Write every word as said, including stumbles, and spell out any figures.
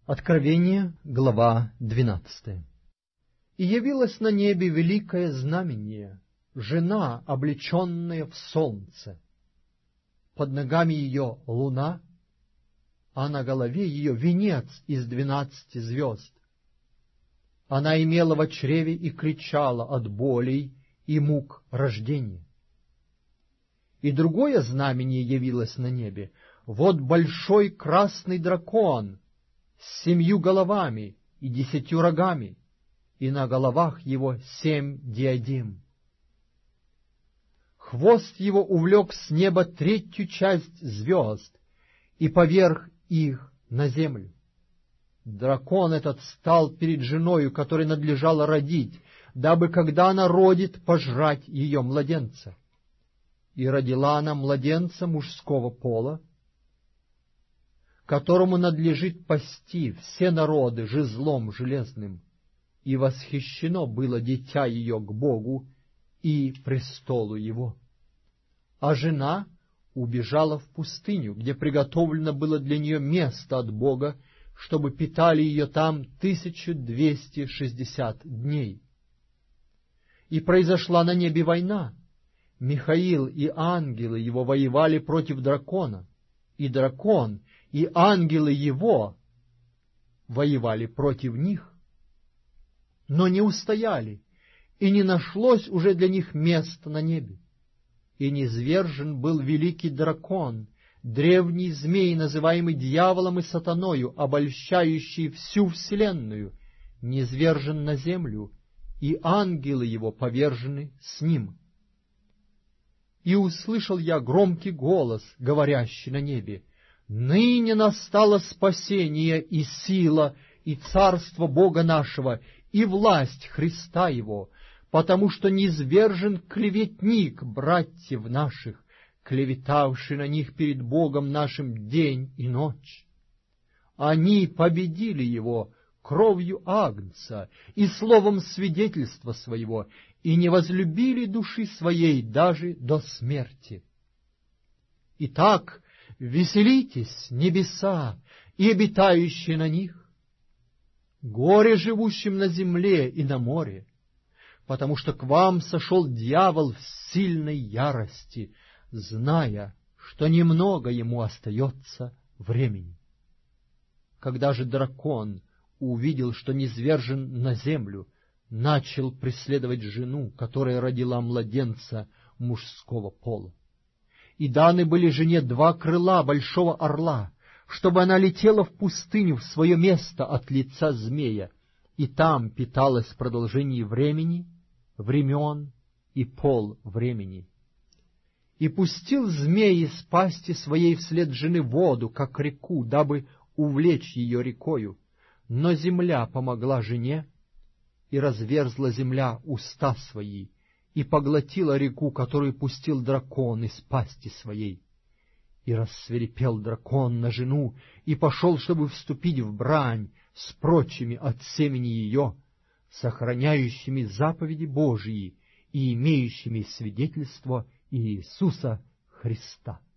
Откровение, глава двенадцатая. «И явилось на небе великое знамение, жена, облеченная в солнце. Под ногами ее луна, а на голове ее венец из двенадцати звезд. Она имела во чреве и кричала от болей и мук рождения. И другое знамение явилось на небе: вот большой красный дракон с семью головами и десятью рогами, и на головах его семь диадем. Хвост его увлек с неба третью часть звезд и поверг их на землю. Дракон этот стал перед женою, которой надлежало родить, дабы, когда она родит, пожрать ее младенца. И родила она младенца мужского пола, которому надлежит пасти все народы жезлом железным, и восхищено было дитя ее к Богу и престолу его. А жена убежала в пустыню, где приготовлено было для нее место от Бога, чтобы питали ее там тысячу двести шестьдесят дней. И произошла на небе война. Михаил и ангелы его воевали против дракона, и дракон и ангелы его воевали против них, но не устояли, и не нашлось уже для них места на небе. И низвержен был великий дракон, древний змей, называемый дьяволом и сатаною, обольщающий всю вселенную, низвержен на землю, и ангелы его повержены с ним. И услышал я громкий голос, говорящий на небе: ныне настало спасение и сила, и царство Бога нашего, и власть Христа Его, потому что низвержен клеветник братьев наших, клеветавший на них перед Богом нашим день и ночь. Они победили его кровью агнца и словом свидетельства своего, и не возлюбили души своей даже до смерти. Итак, веселитесь, небеса и обитающие на них, горе живущим на земле и на море, потому что к вам сошел дьявол в сильной ярости, зная, что немного ему остается времени. Когда же дракон увидел, что низвержен на землю, начал преследовать жену, которая родила младенца мужского пола. И даны были жене два крыла большого орла, чтобы она летела в пустыню в свое место от лица змея, и там питалась в продолжении времени, времен и пол времени. И пустил змей из пасти своей вслед жены воду, как реку, дабы увлечь ее рекою. Но земля помогла жене, и разверзла земля уста свои, и поглотила реку, которую пустил дракон из пасти своей. И рассвирепел дракон на жену, и пошел, чтобы вступить в брань с прочими от семени ее, сохраняющими заповеди Божии и имеющими свидетельство Иисуса Христа.